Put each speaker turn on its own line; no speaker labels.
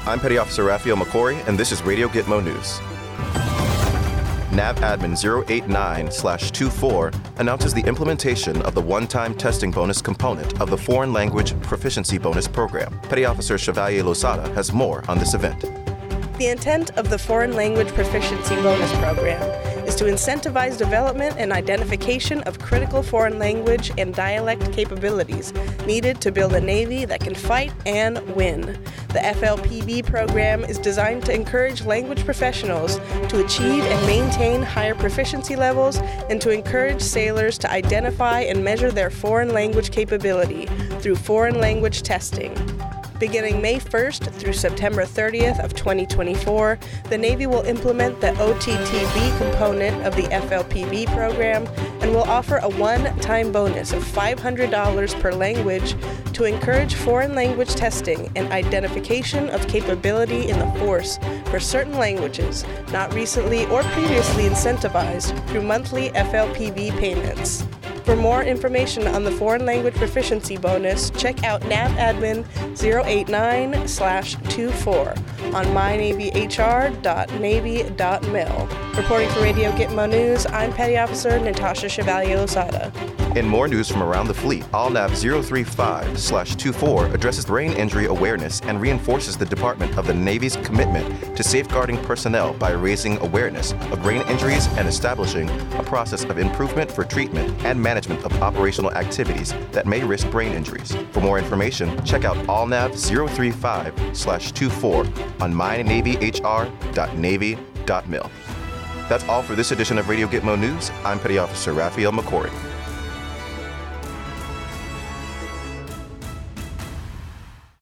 I'm Petty Officer Raphael McCory, and this is Radio Gitmo News. NAV Admin 089/24 announces the implementation of the one-time testing bonus component of the Foreign Language Proficiency Bonus Program. Petty Officer Chevalier Losada has more on this event.
The intent of the Foreign Language Proficiency Bonus Program is to incentivize development and identification of critical foreign language and dialect capabilities needed to build a Navy that can fight and win. The FLPB program is designed to encourage language professionals to achieve and maintain higher proficiency levels and to encourage sailors to identify and measure their foreign language capability through foreign language testing. Beginning May 1st through September 30th of 2024, the Navy will implement the OTTB component of the FLPB program and will offer a one-time bonus of $500 per language to encourage foreign language testing and identification of capability in the force for certain languages not recently or previously incentivized through monthly FLPB payments. For more information on the Foreign Language Proficiency Bonus, check out NAVAdmin 089/24 on mynavyhr.navy.mil. Reporting for Radio Gitmo News, I'm Petty Officer Natasha Chevalier Losada.
In more news from around the fleet, ALNAV 035/24 addresses brain injury awareness and reinforces the Department of the Navy's commitment to safeguarding personnel by raising awareness of brain injuries and establishing a process of improvement for treatment and management of operational activities that may risk brain injuries. For more information, check out ALNAV 035/24 on mynavyhr.navy.mil. That's all for this edition of Radio Gitmo News. I'm Petty Officer Raphael McCory.